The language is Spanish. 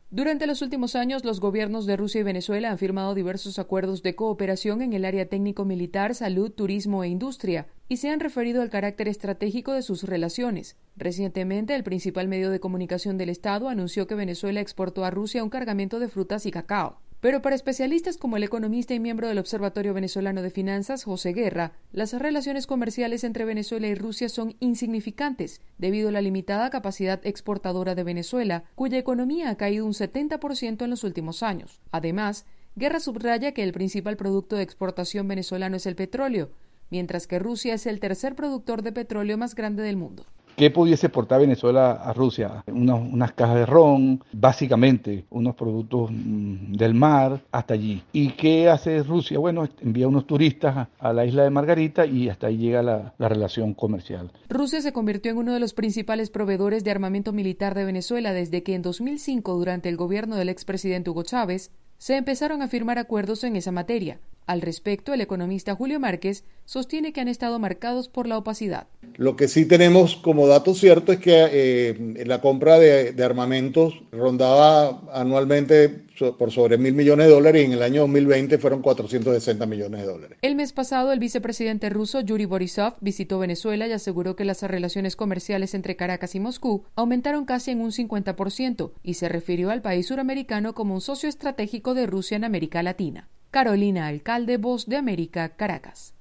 Durante los últimos años, los gobiernos de Rusia y Venezuela han firmado diversos acuerdos de cooperación en el área técnico-militar, salud, turismo e industria, y se han referido al carácter estratégico de sus relaciones. Recientemente, el principal medio de comunicación del Estado anunció que Venezuela exportó a Rusia un cargamento de frutas y cacao. Pero para especialistas como el economista y miembro del Observatorio Venezolano de Finanzas, José Guerra, las relaciones comerciales entre Venezuela y Rusia son insignificantes debido a la limitada capacidad exportadora de Venezuela, cuya economía ha caído un 70% en los últimos años. Además, Guerra subraya que el principal producto de exportación venezolano es el petróleo, mientras que Rusia es el tercer productor de petróleo más grande del mundo. ¿Qué pudiese exportar Venezuela a Rusia? Unas cajas de ron, básicamente unos productos del mar hasta allí. ¿Y qué hace Rusia? Bueno, envía unos turistas a la isla de Margarita y hasta ahí llega la relación comercial. Rusia se convirtió en uno de los principales proveedores de armamento militar de Venezuela desde que en 2005, durante el gobierno del expresidente Hugo Chávez, se empezaron a firmar acuerdos en esa materia. Al respecto, el economista Julio Márquez sostiene que han estado marcados por la opacidad. Lo que sí tenemos como dato cierto es que la compra de armamentos rondaba anualmente por sobre $1.000 millones y en el año 2020 fueron 460 millones de dólares. El mes pasado, el vicepresidente ruso Yuri Borisov visitó Venezuela y aseguró que las relaciones comerciales entre Caracas y Moscú aumentaron casi en un 50% y se refirió al país suramericano como un socio estratégico de Rusia en América Latina. Carolina Alcalde, Voz de América, Caracas.